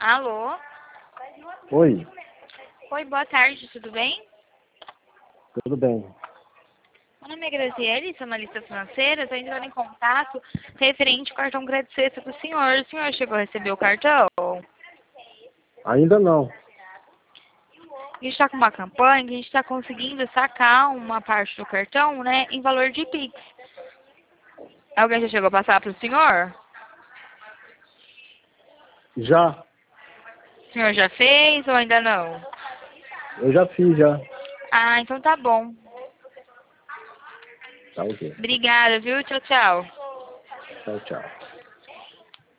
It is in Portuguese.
Alô? Oi, Oi, boa tarde, tudo bem? tudo bem? Meu nome é Graziele, sou analista financeira, estou entrando em contato referente ao cartão crédito sexta do senhor. O senhor chegou a receber o cartão? Ainda não. A gente está com uma campanha que a gente está conseguindo sacar uma parte do cartão, né, em valor de Pix. Alguém já chegou a passar para o senhor? Já, O senhor já fez ou ainda não? eu já fiz já. Ah, então tá bom. Tá ok. Obrigada, viu? Tchau, tchau. Tchau, tchau.